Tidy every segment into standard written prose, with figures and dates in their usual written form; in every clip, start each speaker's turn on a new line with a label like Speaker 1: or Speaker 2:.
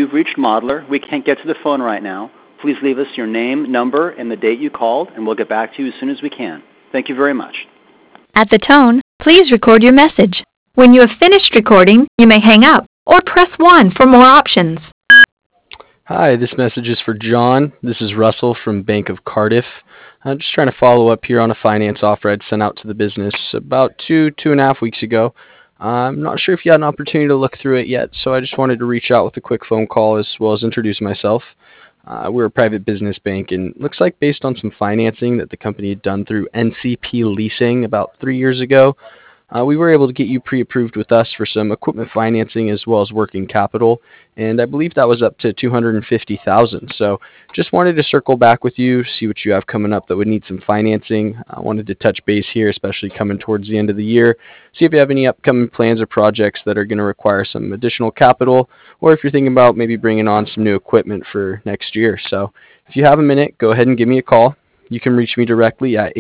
Speaker 1: you've reached Modeler. We can't get to the phone right now. Please leave us your name, number, and the date you called, and we'll get back to you as soon as we can. Thank you very much.
Speaker 2: At the tone, please record your message. When you have finished recording, you may hang up or press 1 for more options.
Speaker 3: Hi, this message is for John. This is Russell from Bank of Cardiff. I'm just trying to follow up here on a finance offer I'd sent out to the business about two and a half weeks ago. I'm not sure if you had an opportunity to look through it yet, so I just wanted to reach out with a quick phone call as well as introduce myself. We're a private business bank, and it looks like based on some financing that the company had done through NCP Leasing about 3 years ago, we were able to get you pre-approved with us for some equipment financing as well as working capital, and I believe that was up to $250,000. So just wanted to circle back with you, see what you have coming up that would need some financing. I wanted to touch base here, especially coming towards the end of the year, see if you have any upcoming plans or projects that are going to require some additional capital, or if you're thinking about maybe bringing on some new equipment for next year. So if you have a minute, go ahead and give me a call. You can reach me directly at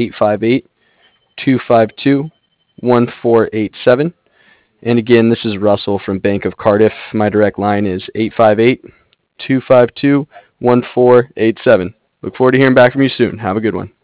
Speaker 3: 858-252-1487. And again, this is Russell from Bank of Cardiff. My direct line is 858-252-1487. Look forward to hearing back from you soon. Have a good one.